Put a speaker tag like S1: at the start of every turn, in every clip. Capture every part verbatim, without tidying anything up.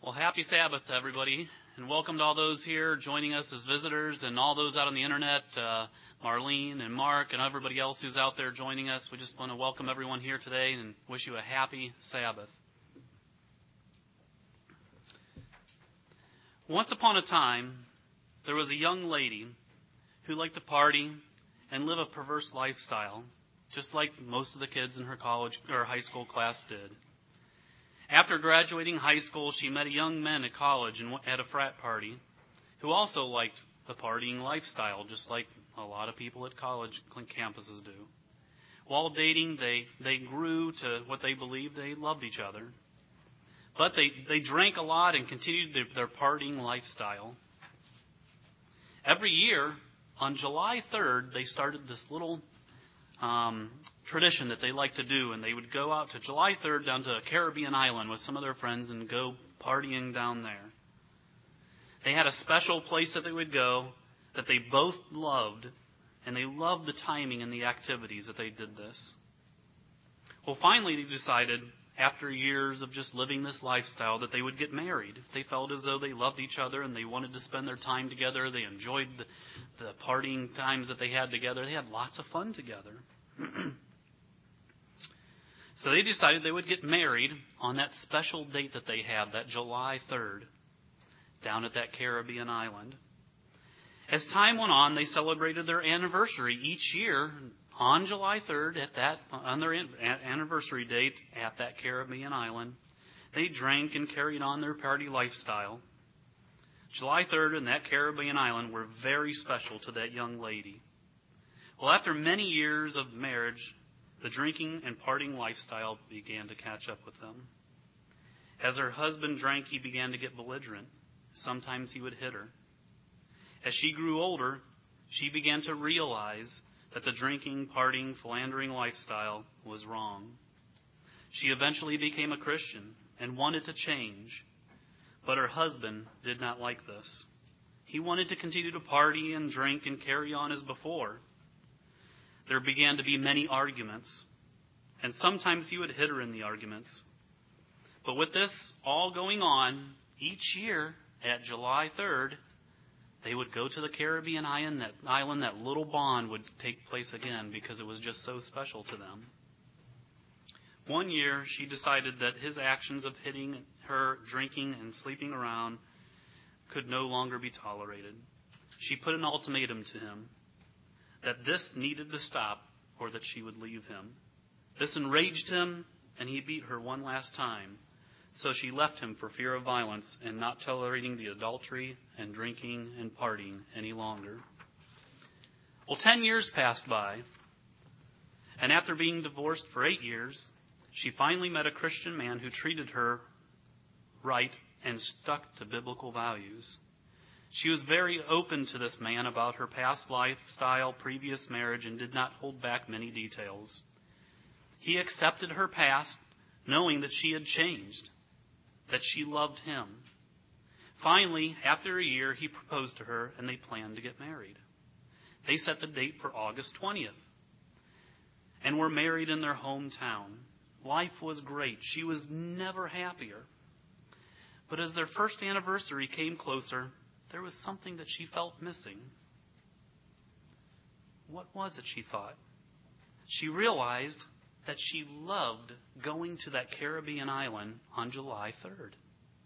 S1: Well, happy Sabbath to everybody, and welcome to all those here joining us as visitors and all those out on the internet, uh, Marlene and Mark and everybody else who's out there joining us. We just want to welcome everyone here today and wish you a happy Sabbath. Once upon a time, there was a young lady who liked to party and live a perverse lifestyle, just like most of the kids in her college or high school class did. After graduating high school, she met a young man at college and at a frat party who also liked the partying lifestyle, just like a lot of people at college campuses do. While dating, they, they grew to what they believed they loved each other. But they, they drank a lot and continued their, their partying lifestyle. Every year, on July third, they started this little um, tradition that they like to do, and they would go out to July third down to a Caribbean island with some of their friends and go partying down there. They had a special place that they would go that they both loved, and they loved the timing and the activities that they did this. Well, finally they decided, after years of just living this lifestyle, that they would get married. They felt as though they loved each other and they wanted to spend their time together. They enjoyed the, the partying times that they had together. They had lots of fun together. So they decided they would get married on that special date that they had, that July third, down at that Caribbean island. As time went on, they celebrated their anniversary each year on July third at that on their anniversary date at that Caribbean island. They drank and carried on their party lifestyle. July third and that Caribbean island were very special to that young lady. Well, after many years of marriage, the drinking and partying lifestyle began to catch up with them. As her husband drank, he began to get belligerent. Sometimes he would hit her. As she grew older, she began to realize that the drinking, partying, philandering lifestyle was wrong. She eventually became a Christian and wanted to change, but her husband did not like this. He wanted to continue to party and drink and carry on as before. There began to be many arguments, and sometimes he would hit her in the arguments. But with this all going on, each year at July third, they would go to the Caribbean island. That island, that little bond would take place again because it was just so special to them. One year, she decided that his actions of hitting her, drinking, and sleeping around could no longer be tolerated. She put an ultimatum to him that this needed to stop or that she would leave him. This enraged him, and he beat her one last time. So she left him for fear of violence and not tolerating the adultery and drinking and partying any longer. Well, ten years passed by, and after being divorced for eight years, she finally met a Christian man who treated her right and stuck to biblical values. She was very open to this man about her past lifestyle, previous marriage, and did not hold back many details. He accepted her past, knowing that she had changed, that she loved him. Finally, after a year, he proposed to her, and they planned to get married. They set the date for August twentieth, and were married in their hometown. Life was great. She was never happier. But as their first anniversary came closer, there was something that she felt missing. What was it, she thought? She realized that she loved going to that Caribbean island on July third.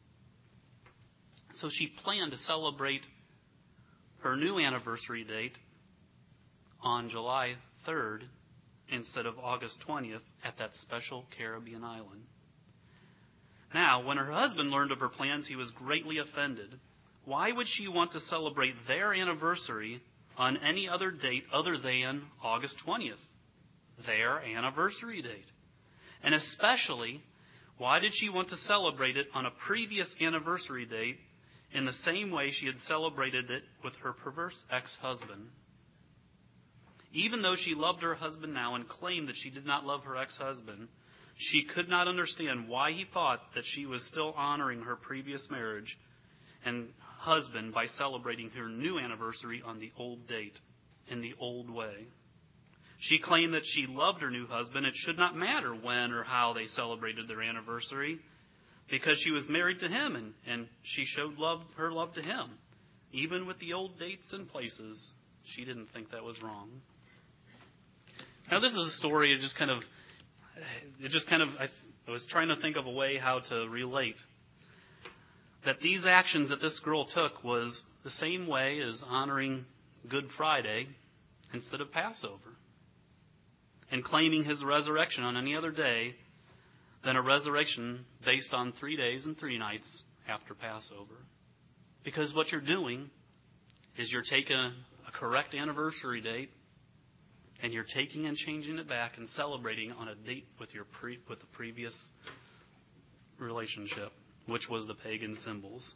S1: So she planned to celebrate her new anniversary date on July third instead of August twentieth at that special Caribbean island. Now, when her husband learned of her plans, he was greatly offended. Why would she want to celebrate their anniversary on any other date other than August twentieth? Their anniversary date. And especially, why did she want to celebrate it on a previous anniversary date in the same way she had celebrated it with her perverse ex-husband? Even though she loved her husband now and claimed that she did not love her ex-husband, she could not understand why he thought that she was still honoring her previous marriage and husband by celebrating her new anniversary on the old date, in the old way. She claimed that she loved her new husband. It should not matter when or how they celebrated their anniversary. because she was married to him, and, and she showed love, her love to him. Even with the old dates and places, she didn't think that was wrong. Now, this is a story, it just kind of, it just kind of, I, I was trying to think of a way how to relate. That these actions that this girl took was the same way as honoring Good Friday instead of Passover, and claiming his resurrection on any other day than a resurrection based on three days and three nights after Passover. Because what you're doing is you're taking a, a correct anniversary date and you're taking and changing it back and celebrating on a date with your pre, with the previous relationship, which was the pagan symbols.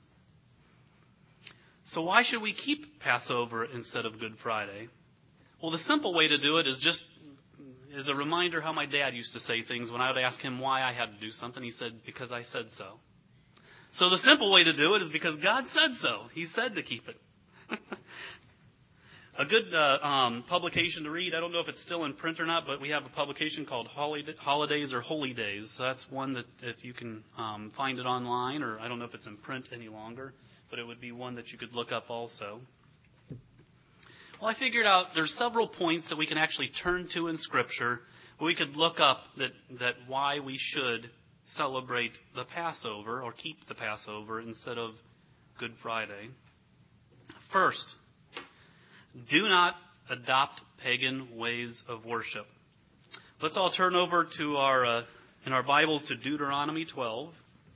S1: So why should we keep Passover instead of Good Friday? Well, the simple way to do it is just is a reminder how my dad used to say things when I would ask him why I had to do something. He said, because I said so. So the simple way to do it is because God said so. He said to keep it. A good uh, um, publication to read, I don't know if it's still in print or not, but we have a publication called Holidays or Holy Days. So that's one that if you can um, find it online, or I don't know if it's in print any longer, but it would be one that you could look up also. Well, I figured out there's several points that we can actually turn to in Scripture where we could look up that, that why we should celebrate the Passover or keep the Passover instead of Good Friday. First, do not adopt pagan ways of worship. Let's all turn over to our uh, in our Bibles to Deuteronomy twelve.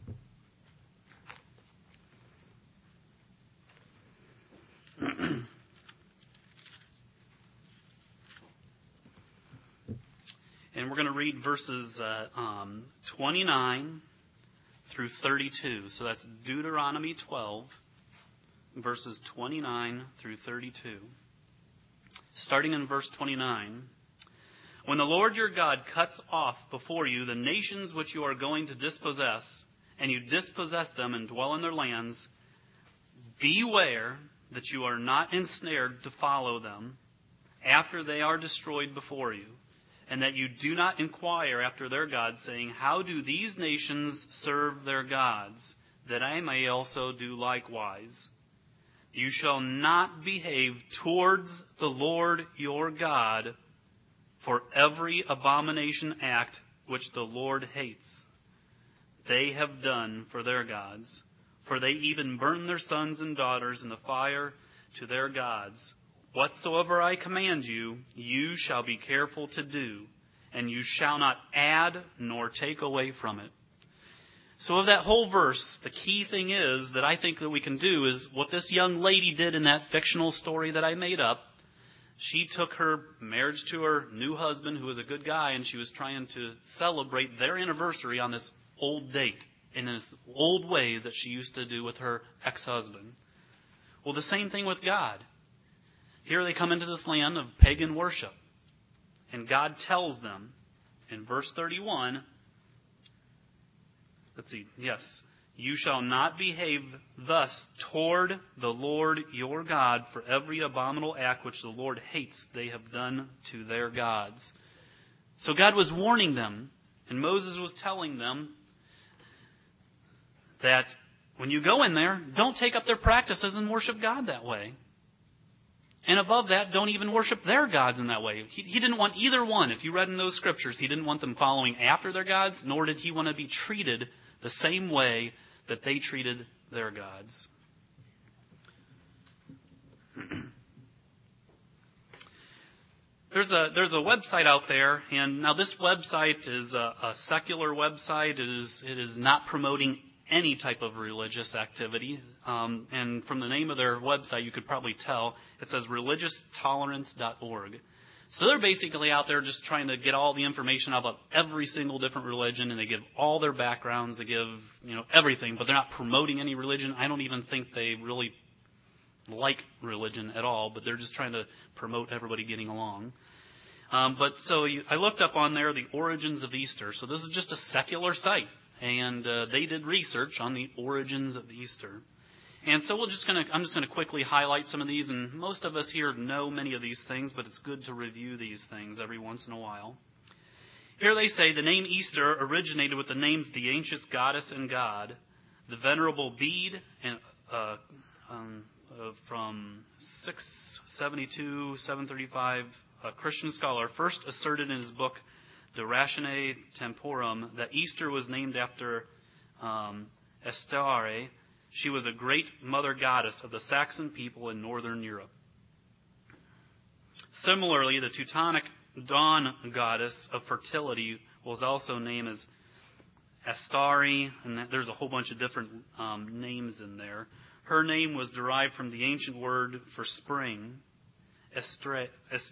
S1: And we're going to read verses uh, um, twenty-nine through thirty-two. So that's Deuteronomy twelve, verses twenty-nine through thirty-two. Starting in verse twenty-nine. When the Lord your God cuts off before you the nations which you are going to dispossess, and you dispossess them and dwell in their lands, beware that you are not ensnared to follow them after they are destroyed before you, and that you do not inquire after their gods, saying, how do these nations serve their gods, that I may also do likewise? You shall not behave towards the Lord your God for every abomination act which the Lord hates. They have done for their gods, for they even burn their sons and daughters in the fire to their gods. Whatsoever I command you, you shall be careful to do, and you shall not add nor take away from it. So of that whole verse, the key thing is that I think that we can do is what this young lady did in that fictional story that I made up. She took her marriage to her new husband, who was a good guy, and she was trying to celebrate their anniversary on this old date, in this old ways that she used to do with her ex-husband. Well, the same thing with God. Here they come into this land of pagan worship. And God tells them in verse thirty-one, let's see, yes, you shall not behave thus toward the Lord your God, for every abominable act which the Lord hates they have done to their gods. So God was warning them, and Moses was telling them that when you go in there, don't take up their practices and worship God that way. And above that, don't even worship their gods in that way. He, he didn't want either one. If you read in those scriptures, he didn't want them following after their gods, nor did he want to be treated the same way that they treated their gods. There's a there's a website out there, and now this website is a, a secular website. It is it is not promoting any type of religious activity. Um, and from the name of their website, you could probably tell it says religious tolerance dot org. So they're basically out there just trying to get all the information about every single different religion, and they give all their backgrounds, they give, you know, everything, but they're not promoting any religion. I don't even think they really like religion at all, but they're just trying to promote everybody getting along. Um, but so you, I looked up on there the origins of Easter. So this is just a secular site, and uh, they did research on the origins of Easter. And so we're just gonna, I'm just going to quickly highlight some of these, and most of us here know many of these things, but it's good to review these things every once in a while. Here they say the name Easter originated with the names of the ancient goddess and god. The Venerable Bede and uh, um, uh, from six seventy-two, seven thirty-five, a Christian scholar, first asserted in his book De Ratione Temporum that Easter was named after um, Estare. She was a great mother goddess of the Saxon people in northern Europe. Similarly, the Teutonic dawn goddess of fertility was also named as Astari, and there's a whole bunch of different um, names in there. Her name was derived from the ancient word for spring, Estare,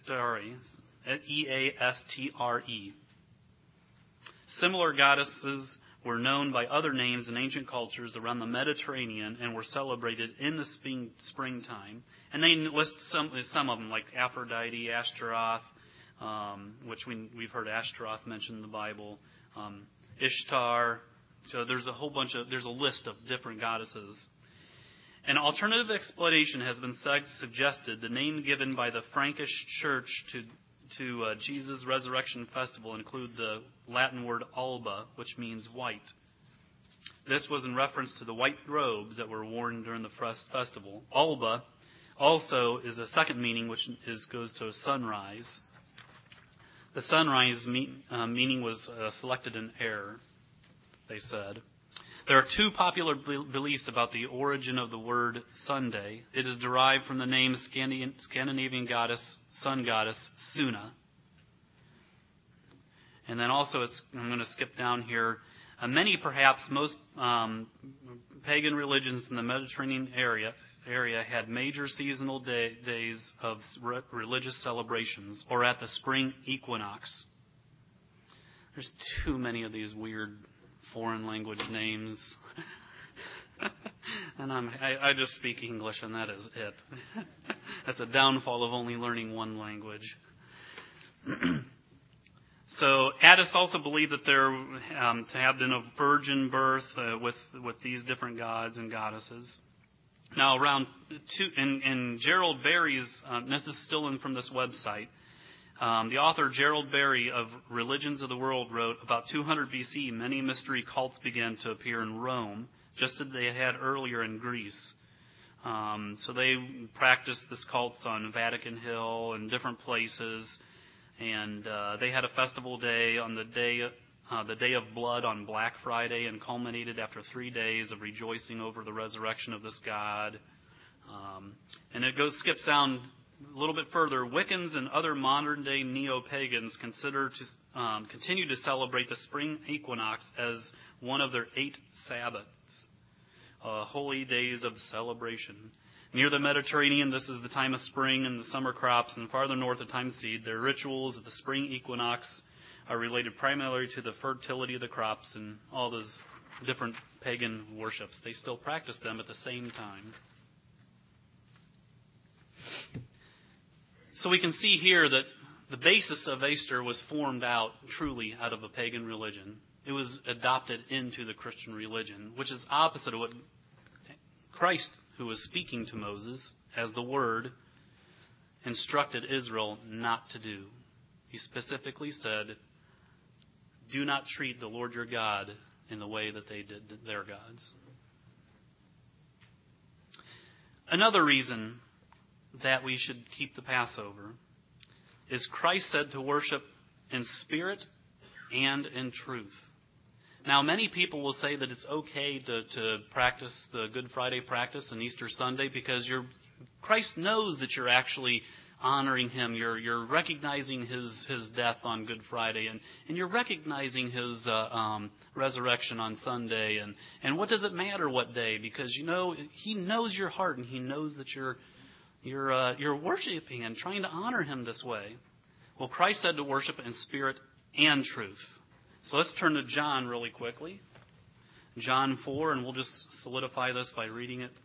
S1: E A S T R E. Similar goddesses were known by other names in ancient cultures around the Mediterranean and were celebrated in the spring, springtime. And they list some some of them, like Aphrodite, Ashtaroth, um, which we, we've heard Ashtaroth mentioned in the Bible, um, Ishtar. So there's a whole bunch of, there's a list of different goddesses. An alternative explanation has been su- suggested. The name given by the Frankish Church to to uh, Jesus' resurrection festival include the Latin word alba, which means white. This was in reference to the white robes that were worn during the festival. Alba also is a second meaning, which is goes to sunrise. The sunrise mean, uh, meaning was uh, selected in error, they said. There are two popular be- beliefs about the origin of the word Sunday. It is derived from the name Scandinavian, Scandinavian goddess, sun goddess, Suna. And then also, it's, I'm going to skip down here. Uh, many, perhaps most um, pagan religions in the Mediterranean area area had major seasonal day, days of re- religious celebrations, or at the spring equinox. There's too many of these weird foreign language names. and I'm, I, I just speak English, and that is it. That's a downfall of only learning one language. So Attis also believed that there um, to have been a virgin birth uh, with with these different gods and goddesses. Now, around two, in, in Gerald Barry's, uh, this is still in from this website. Um, the author Gerald Barry of Religions of the World wrote, about two hundred B C, many mystery cults began to appear in Rome, just as they had earlier in Greece. Um, so they practiced this cults on Vatican Hill and different places, and uh, they had a festival day on the day, uh, the Day of Blood on Black Friday, and culminated after three days of rejoicing over the resurrection of this god. Um, and it goes skips down a little bit further. Wiccans and other modern-day neo-pagans consider to um, continue to celebrate the spring equinox as one of their eight Sabbaths, uh, holy days of celebration. Near the Mediterranean, this is the time of spring and the summer crops, and farther north of time of seed. Their rituals at the spring equinox are related primarily to the fertility of the crops and all those different pagan worships. They still practice them at the same time. So we can see here that the basis of Easter was formed out truly out of a pagan religion. It was adopted into the Christian religion, which is opposite of what Christ, who was speaking to Moses as the Word, instructed Israel not to do. He specifically said, do not treat the Lord your God in the way that they did their gods. Another reason that we should keep the Passover is Christ said to worship in spirit and in truth. Now, many people will say that it's okay to, to practice the Good Friday practice and Easter Sunday because you're, Christ knows that you're actually honoring Him. You're, you're recognizing His, His death on Good Friday, and, and you're recognizing His uh, um, resurrection on Sunday. And, and what does it matter what day? Because, you know, He knows your heart, and He knows that you're You're uh, you're worshiping and trying to honor Him this way. Well, Christ said to worship in spirit and truth. So let's turn to John really quickly. John four, and we'll just solidify this by reading it.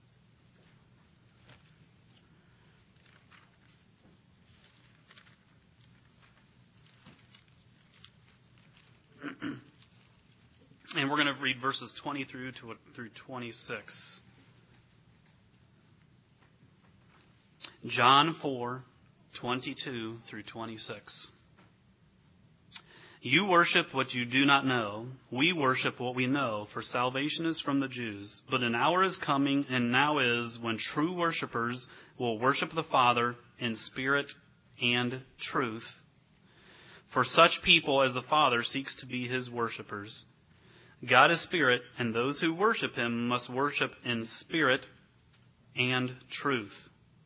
S1: And we're going to read verses twenty through to through twenty-six. John four, twenty-two through twenty-six. You worship what you do not know. We worship what we know, for salvation is from the Jews. But an hour is coming, and now is, when true worshipers will worship the Father in spirit and truth. For such people as the Father seeks to be his worshipers. God is spirit, and those who worship him must worship in spirit and truth.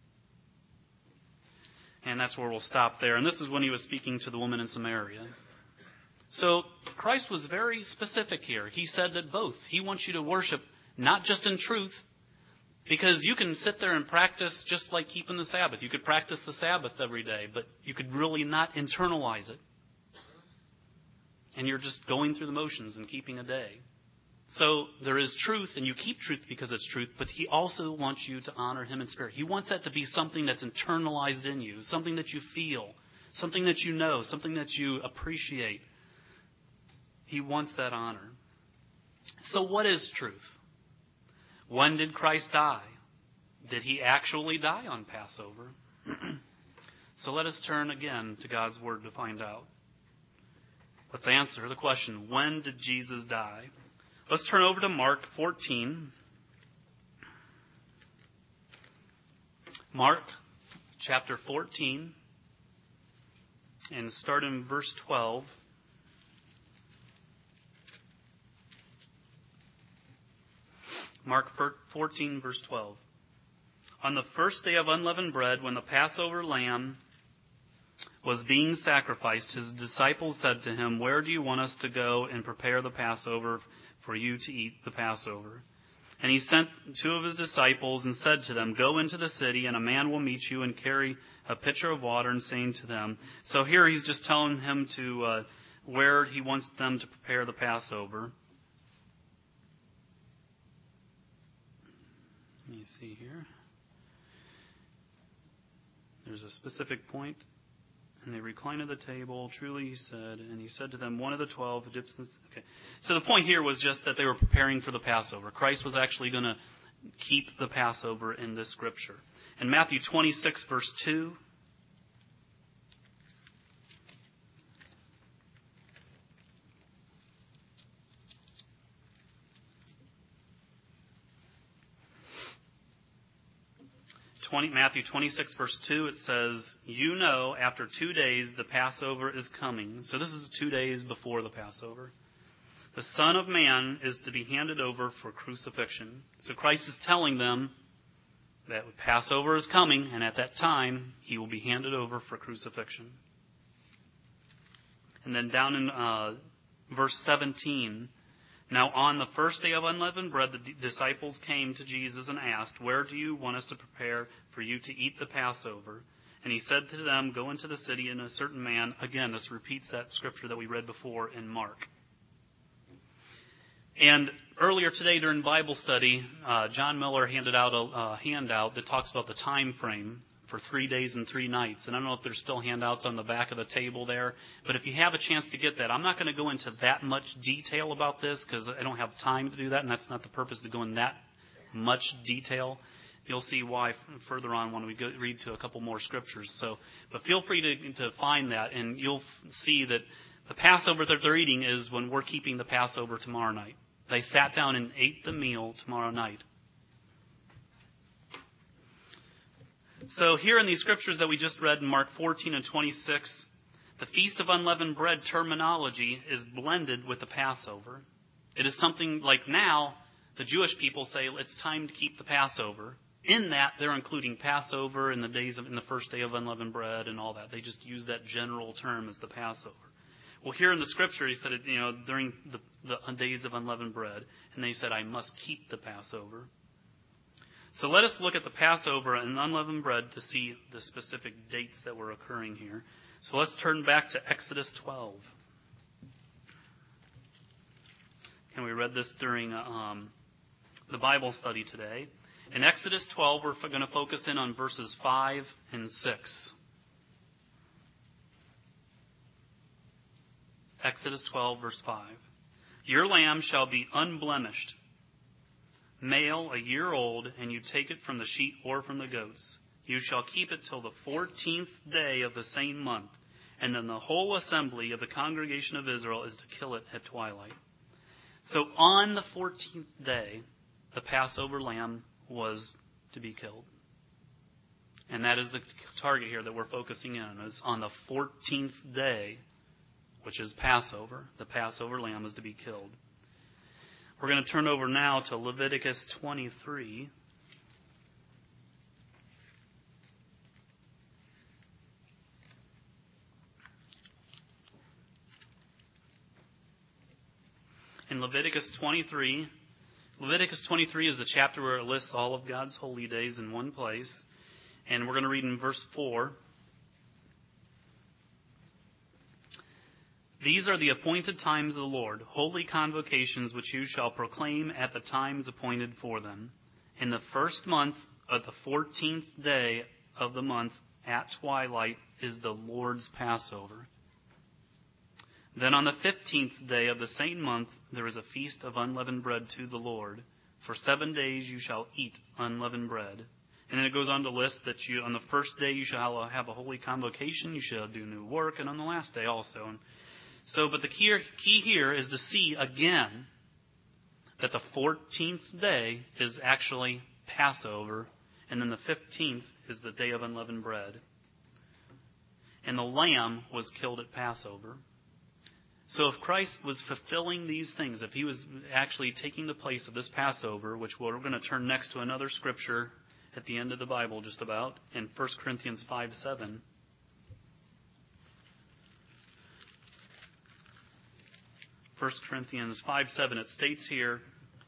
S1: And that's where we'll stop there. And this is when he was speaking to the woman in Samaria. So Christ was very specific here. He said that both. He wants you to worship not just in truth, because you can sit there and practice just like keeping the Sabbath. You could practice the Sabbath every day, but you could really not internalize it. And you're just going through the motions and keeping a day. So there is truth, and you keep truth because it's truth, but he also wants you to honor him in spirit. He wants that to be something that's internalized in you, something that you feel, something that you know, something that you appreciate. He wants that honor. So what is truth? When did Christ die? Did he actually die on Passover? So let us turn again to God's Word to find out. Let's answer the question, when did Jesus die? Let's turn over to Mark fourteen. Mark chapter fourteen, and start in verse twelve. Mark fourteen, verse twelve. On the first day of unleavened bread, when the Passover lamb was being sacrificed, his disciples said to him, "Where do you want us to go and prepare the Passover for you to eat the Passover?" And he sent two of his disciples and said to them, "Go into the city, and a man will meet you and carry a pitcher of water," and saying to them. So here he's just telling him to uh, where he wants them to prepare the Passover. Let me see here. There's a specific point. And they reclined at the table. Truly, he said, and he said to them, one of the twelve who dips in the... Okay. So the point here was just that they were preparing for the Passover. Christ was actually going to keep the Passover in this scripture. In Matthew twenty-six, verse two... twenty, Matthew twenty-six, verse two, it says, "You know, after two days the Passover is coming." So this is two days before the Passover. "The Son of Man is to be handed over for crucifixion." So Christ is telling them that Passover is coming, and at that time he will be handed over for crucifixion. And then down in uh, verse seventeen, "Now on the first day of unleavened bread, the disciples came to Jesus and asked, 'Where do you want us to prepare for you to eat the Passover?' And he said to them, 'Go into the city, and a certain man,'" again, this repeats that scripture that we read before in Mark. And earlier today during Bible study, uh, John Miller handed out a, a handout that talks about the time frame for three days and three nights. And I don't know if there's still handouts on the back of the table there, but if you have a chance to get that, I'm not going to go into that much detail about this because I don't have time to do that, and that's not the purpose to go in that much detail. You'll see why further on when we go read to a couple more scriptures. So, but feel free to, to find that, and you'll see that the Passover that they're eating is when we're keeping the Passover tomorrow night. They sat down and ate the meal tomorrow night. So here in these scriptures that we just read in Mark fourteen and twenty-six, the Feast of Unleavened Bread terminology is blended with the Passover. It is something like now the Jewish people say it's time to keep the Passover. In that, they're including Passover and the days of, in the first day of unleavened bread and all that. They just use that general term as the Passover. Well, here in the scripture, he said, it, you know, during the, the days of unleavened bread, and they said, "I must keep the Passover." So let us look at the Passover and unleavened bread to see the specific dates that were occurring here. So let's turn back to Exodus twelve. And we read this during um, the Bible study today. In Exodus twelve, we're going to focus in on verses five and six. Exodus twelve, verse five. "Your lamb shall be unblemished, male a year old, and you take it from the sheep or from the goats. You shall keep it till the fourteenth day of the same month, and then the whole assembly of the congregation of Israel is to kill it at twilight. So on the fourteenth day, the Passover lamb was to be killed. And that is the target here that we're focusing in on, is on the fourteenth day, which is Passover. The Passover lamb is to be killed. We're going to turn over now to Leviticus twenty-three. In Leviticus twenty-three, Leviticus twenty-three is the chapter where it lists all of God's holy days in one place. And we're going to read in verse four. These are the appointed times of the Lord, holy convocations which you shall proclaim at the times appointed for them. In the first month of the fourteenth day of the month at twilight is the Lord's Passover. Then on the fifteenth day of the same month there is a feast of unleavened bread to the Lord. For seven days you shall eat unleavened bread. And then it goes on to list that you on the first day you shall have a holy convocation, you shall do new work, and on the last day also. And so, but the key, key here is to see again that the fourteenth day is actually Passover, and then the fifteenth is the day of unleavened bread. And the lamb was killed at Passover. So if Christ was fulfilling these things, if he was actually taking the place of this Passover, which we're going to turn next to another scripture at the end of the Bible just about, in First Corinthians five seven. First Corinthians five seven, it states here,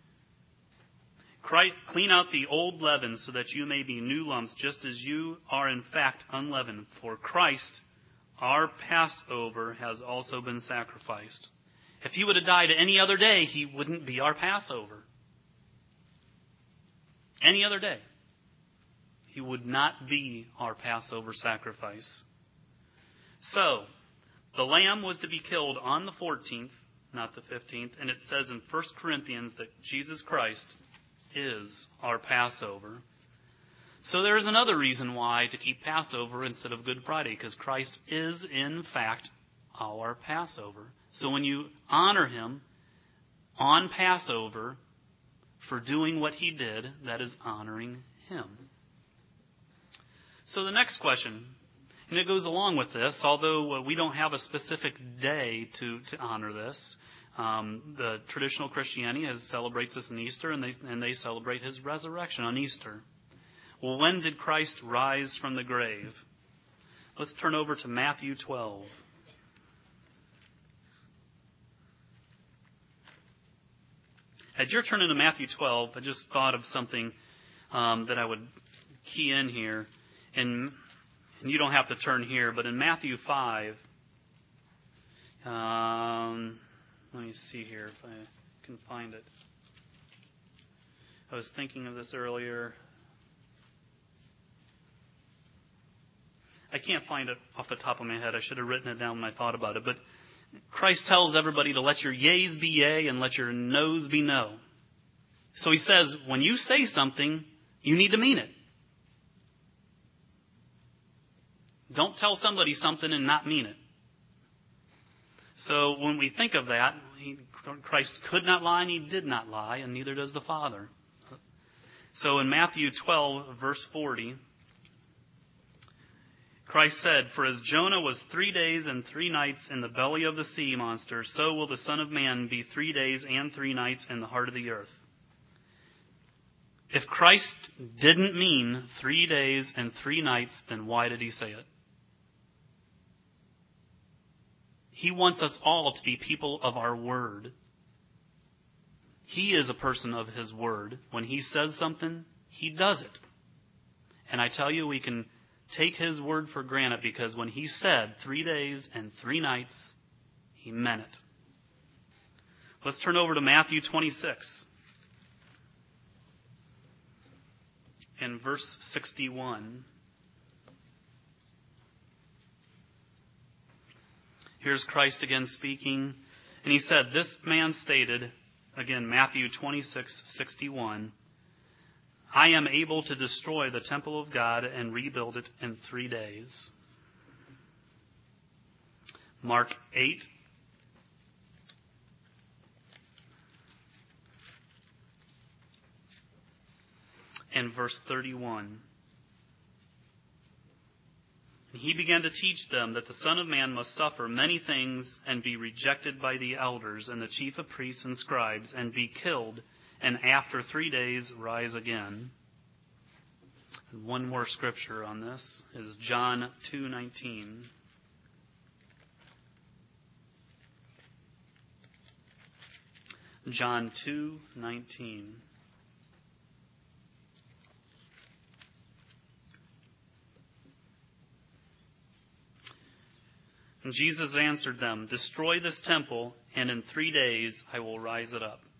S1: clean out the old leaven so that you may be new lumps, just as you are in fact unleavened. For Christ, our Passover, has also been sacrificed. If he would have died any other day, he wouldn't be our Passover. Any other day, he would not be our Passover sacrifice. So, the lamb was to be killed on the fourteenth, not the fifteenth, and it says in First Corinthians that Jesus Christ is our Passover. So there is another reason why to keep Passover instead of Good Friday, because Christ is in fact our Passover. So when you honor him on Passover for doing what he did, that is honoring him. So the next question, and it goes along with this, although we don't have a specific day to, to honor this. Um, the traditional Christianity has, celebrates this in Easter, and they, and they celebrate his resurrection on Easter. Well, when did Christ rise from the grave? Let's turn over to Matthew twelve. As you're turning to Matthew twelve, I just thought of something um, that I would key in here. And, and you don't have to turn here, but in Matthew five, um, let me see here if I can find it. I was thinking of this earlier. I can't find it off the top of my head. I should have written it down when I thought about it. But Christ tells everybody to let your yeas be yea and let your noes be no. So he says, when you say something, you need to mean it. Don't tell somebody something and not mean it. So when we think of that, he, Christ could not lie and he did not lie, and neither does the Father. So in Matthew twelve, verse forty, Christ said, for as Jonah was three days and three nights in the belly of the sea monster, so will the Son of Man be three days and three nights in the heart of the earth. If Christ didn't mean three days and three nights, then why did he say it? He wants us all to be people of our word. He is a person of his word. When he says something, he does it. And I tell you, we can take his word for granted, because when he said three days and three nights, he meant it. Let's turn over to Matthew twenty-six. In verse sixty-one. Here's Christ again speaking. And he said, this man stated, again, Matthew twenty-six sixty-one, I am able to destroy the temple of God and rebuild it in three days. Mark eight. And verse thirty-one. And he began to teach them that the Son of Man must suffer many things and be rejected by the elders and the chief of priests and scribes and be killed, and after three days rise again. And one more scripture on this is John two nineteen. John two nineteen. And Jesus answered them, "Destroy this temple, and in three days I will rise it up."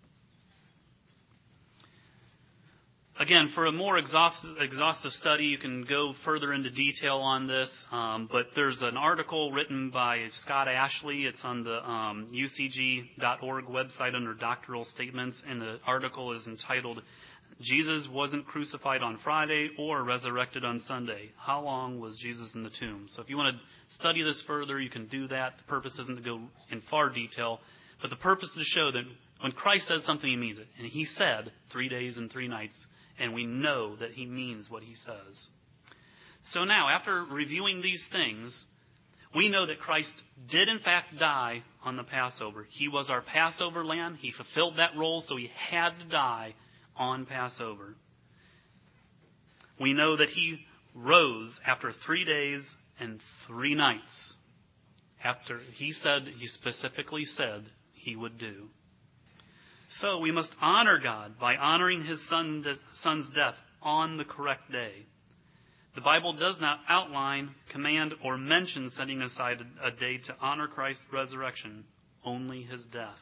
S1: Again, for a more exhaustive, exhaustive study, you can go further into detail on this. Um, but there's an article written by Scott Ashley. It's on the um, U C G dot org website under doctrinal statements, and the article is entitled, "Jesus wasn't crucified on Friday or resurrected on Sunday. How long was Jesus in the tomb?" So if you want to study this further, you can do that. The purpose isn't to go in far detail, but the purpose is to show that when Christ says something, he means it. And he said three days and three nights, and we know that he means what he says. So now, after reviewing these things, we know that Christ did in fact die on the Passover. He was our Passover lamb. He fulfilled that role, so he had to die on Passover. We know that he rose after three days and three nights. After he said, he specifically said he would do. So we must honor God by honoring his son, son's death on the correct day. The Bible does not outline, command, or mention setting aside a day to honor Christ's resurrection, only his death.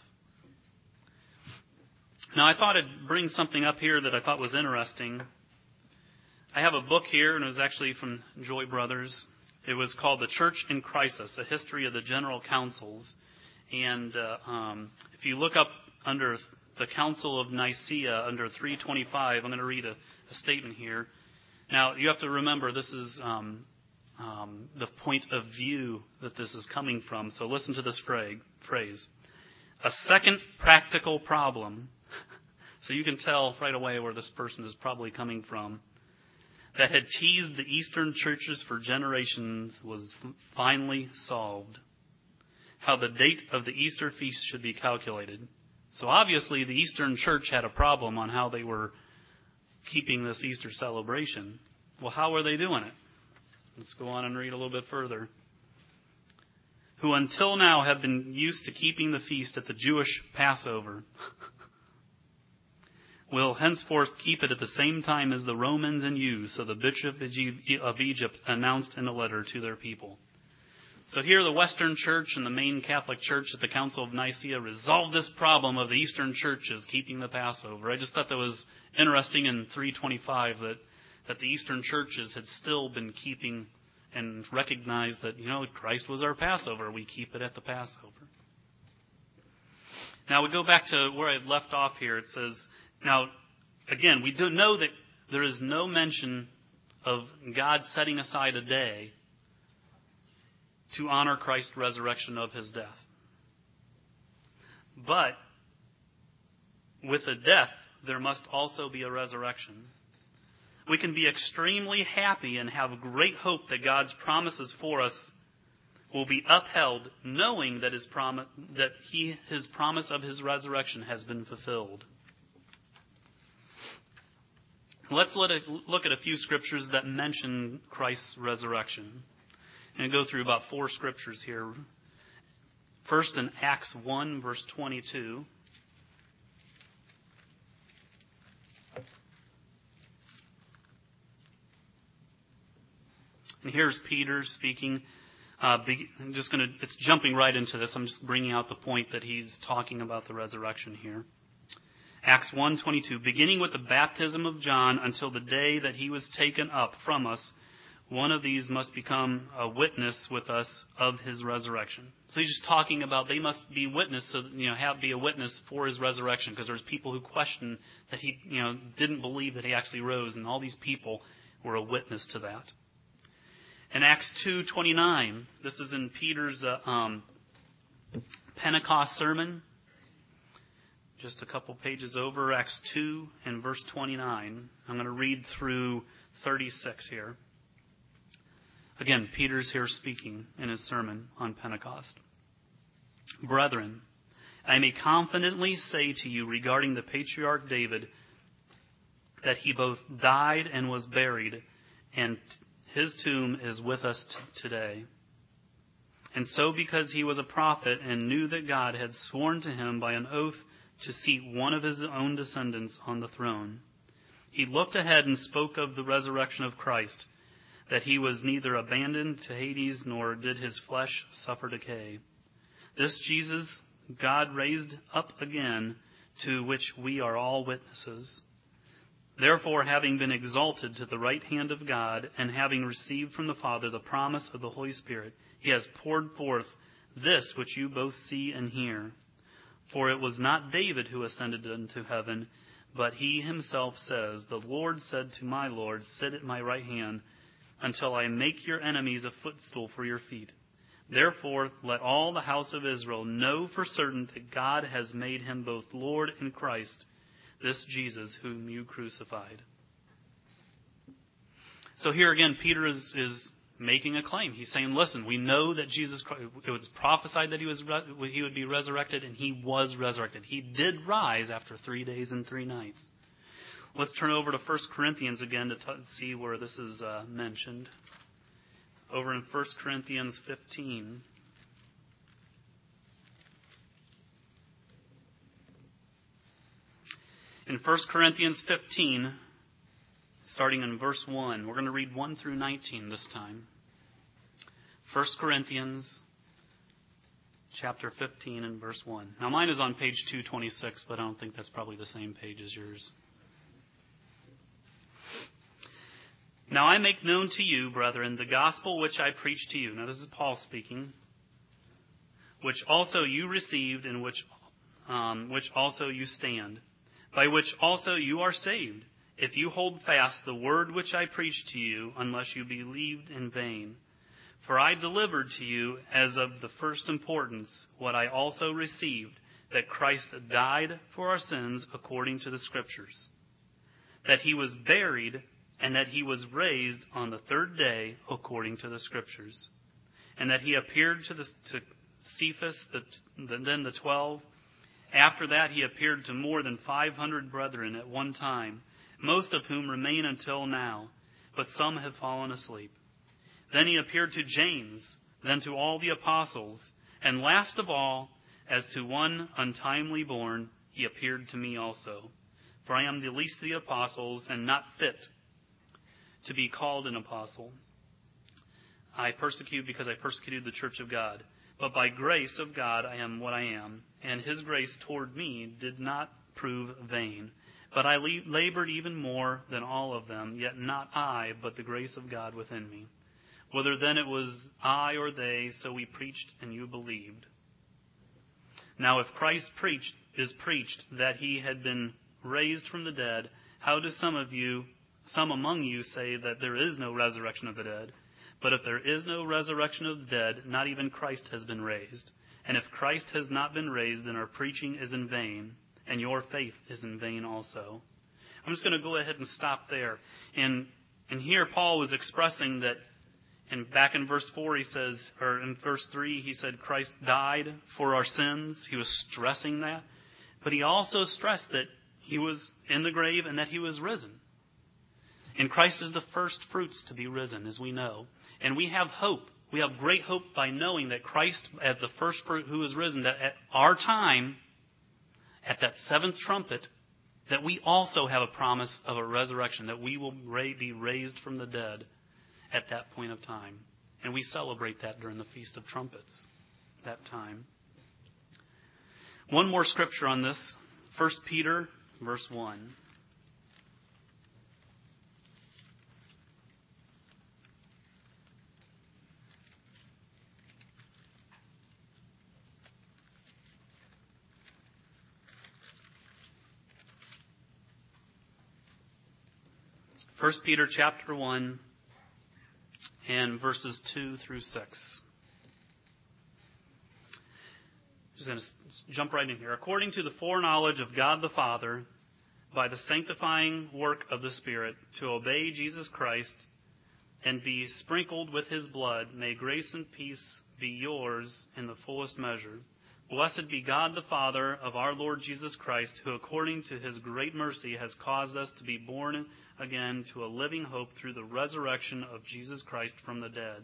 S1: Now, I thought I'd bring something up here that I thought was interesting. I have a book here, and it was actually from Joy Brothers. It was called The Church in Crisis, A History of the General Councils. And uh, um, if you look up under the Council of Nicaea, under three twenty-five, I'm going to read a, a statement here. Now, you have to remember, this is um, um, the point of view that this is coming from. So listen to this phrase. A second practical problem, so you can tell right away where this person is probably coming from, that had teased the Eastern churches for generations was finally solved. How the date of the Easter feast should be calculated. So obviously the Eastern church had a problem on how they were keeping this Easter celebration. Well, how were they doing it? Let's go on and read a little bit further. Who until now have been used to keeping the feast at the Jewish Passover will henceforth keep it at the same time as the Romans and you, so the bishop of Egypt announced in a letter to their people. So here the Western Church and the main Catholic Church at the Council of Nicaea resolved this problem of the Eastern churches keeping the Passover. I just thought that was interesting in three twenty-five that, that the Eastern churches had still been keeping and recognized that, you know, Christ was our Passover. We keep it at the Passover. Now we go back to where I left off here. It says, now, again, we do know that there is no mention of God setting aside a day to honor Christ's resurrection of his death. But with a death, there must also be a resurrection. We can be extremely happy and have great hope that God's promises for us will be upheld, knowing that his promise, that he, his promise of his resurrection has been fulfilled. Let's let it, look at a few scriptures that mention Christ's resurrection. And go through about four scriptures here. First in Acts one, verse twenty-two. And here's Peter speaking. Uh, I'm just going to, it's jumping right into this. I'm just bringing out the point that he's talking about the resurrection here. Acts one twenty-two, beginning with the baptism of John until the day that he was taken up from us, one of these must become a witness with us of his resurrection. So he's just talking about they must be witness, so that, you know, have be a witness for his resurrection, because there's people who question that he, you know, didn't believe that he actually rose, and all these people were a witness to that. In Acts two twenty-nine, this is in Peter's uh, um, Pentecost sermon. Just a couple pages over, Acts two and verse twenty-nine. I'm going to read through thirty-six here. Again, Peter's here speaking in his sermon on Pentecost. Brethren, I may confidently say to you regarding the patriarch David that he both died and was buried, and his tomb is with us t- today. And so because he was a prophet and knew that God had sworn to him by an oath to seat one of his own descendants on the throne, he looked ahead and spoke of the resurrection of Christ, that he was neither abandoned to Hades nor did his flesh suffer decay. This Jesus God raised up again, to which we are all witnesses. Therefore, having been exalted to the right hand of God, and having received from the Father the promise of the Holy Spirit, he has poured forth this which you both see and hear. For it was not David who ascended into heaven, but he himself says, the Lord said to my Lord, sit at my right hand, until I make your enemies a footstool for your feet. Therefore, let all the house of Israel know for certain that God has made him both Lord and Christ, this Jesus whom you crucified. So here again, Peter is, is making a claim. He's saying, listen, we know that Jesus Christ, it was prophesied that he was he would be resurrected, and he was resurrected. He did rise after three days and three nights. Let's turn over to First Corinthians again to t- see where this is uh, mentioned. Over in First Corinthians fifteen. In First Corinthians fifteen, starting in verse one, we're going to read one through nineteen this time. First Corinthians chapter fifteen and verse one. Now mine is on page two twenty-six, but I don't think that's probably the same page as yours. Now I make known to you, brethren, the gospel which I preached to you. Now this is Paul speaking. Which also you received, and which, um, which also you stand, by which also you are saved, if you hold fast the word which I preached to you, unless you believed in vain. For I delivered to you as of the first importance what I also received, that Christ died for our sins according to the Scriptures, that he was buried, and that he was raised on the third day according to the Scriptures, and that he appeared to, the, to Cephas, the, the, then the twelve. After that he appeared to more than five hundred brethren at one time, most of whom remain until now, but some have fallen asleep. Then he appeared to James, then to all the apostles, and last of all, as to one untimely born, he appeared to me also. For I am the least of the apostles, and not fit to be called an apostle. I persecute because I persecuted the church of God. But by grace of God I am what I am, and his grace toward me did not prove vain. But I labored even more than all of them, yet not I, but the grace of God within me. Whether then it was I or they, so we preached and you believed. Now if Christ preached is preached that he had been raised from the dead, how do some of you, some among you say that there is no resurrection of the dead? But if there is no resurrection of the dead, not even Christ has been raised. And if Christ has not been raised, then our preaching is in vain, and your faith is in vain also. I'm just going to go ahead and stop there. And and here Paul was expressing that, and back in verse four he says, or in verse three he said Christ died for our sins. He was stressing that. But he also stressed that he was in the grave and that he was risen. And Christ is the first fruits to be risen, as we know. And we have hope. We have great hope by knowing that Christ, as the first fruit who is risen, that at our time, at that seventh trumpet, that we also have a promise of a resurrection, that we will be raised from the dead at that point of time. And we celebrate that during the Feast of Trumpets, that time. One more scripture on this. First Peter, verse one. First Peter chapter one and verses two through six. Just going to jump right in here. According to the foreknowledge of God the Father, by the sanctifying work of the Spirit, to obey Jesus Christ and be sprinkled with his blood, may grace and peace be yours in the fullest measure. Blessed be God the Father of our Lord Jesus Christ, who according to his great mercy has caused us to be born again to a living hope through the resurrection of Jesus Christ from the dead,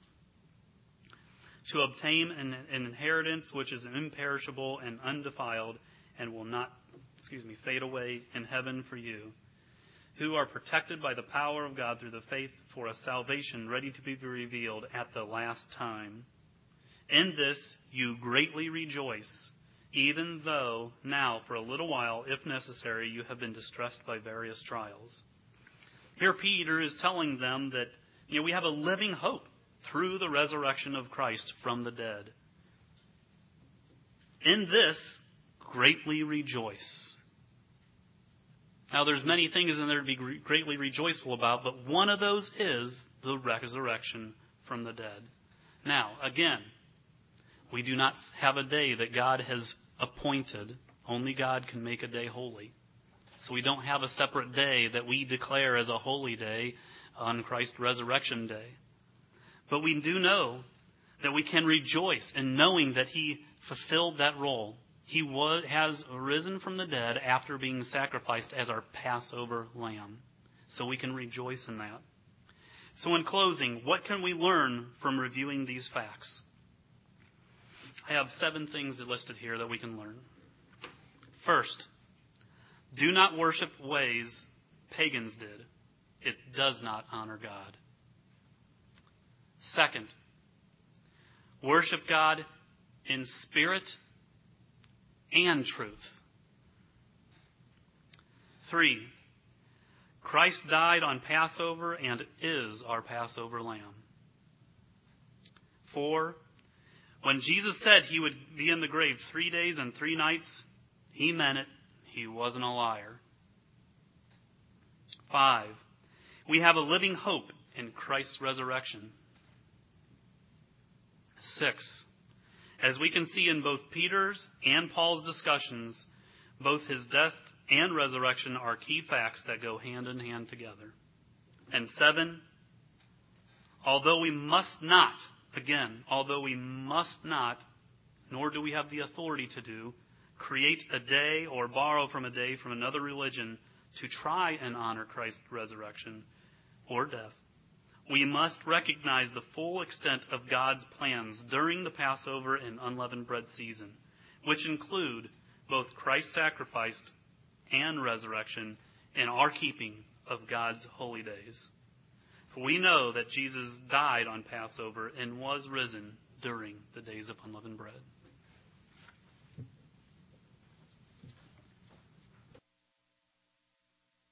S1: to obtain an, an inheritance which is imperishable and undefiled and will not, excuse me, fade away in heaven for you, who are protected by the power of God through the faith for a salvation ready to be revealed at the last time. In this you greatly rejoice, even though now for a little while, if necessary, you have been distressed by various trials. Here Peter is telling them that, you know, we have a living hope through the resurrection of Christ from the dead. In this, greatly rejoice. Now, there's many things in there to be greatly rejoiceful about, but one of those is the resurrection from the dead. Now, again, we do not have a day that God has appointed. Only God can make a day holy. So we don't have a separate day that we declare as a holy day on Christ's resurrection day. But we do know that we can rejoice in knowing that he fulfilled that role. He was, has risen from the dead after being sacrificed as our Passover lamb. So we can rejoice in that. So in closing, what can we learn from reviewing these facts? I have seven things listed here that we can learn. First, do not worship ways pagans did. It does not honor God. Second, worship God in spirit and truth. Three, Christ died on Passover and is our Passover lamb. Four, when Jesus said he would be in the grave three days and three nights, he meant it. He wasn't a liar. Five, we have a living hope in Christ's resurrection. Six, as we can see in both Peter's and Paul's discussions, both his death and resurrection are key facts that go hand in hand together. And seven, although we must not, again, although we must not, nor do we have the authority to do, create a day or borrow from a day from another religion to try and honor Christ's resurrection or death, we must recognize the full extent of God's plans during the Passover and unleavened bread season, which include both Christ's sacrifice and resurrection in our keeping of God's holy days. For we know that Jesus died on Passover and was risen during the days of unleavened bread.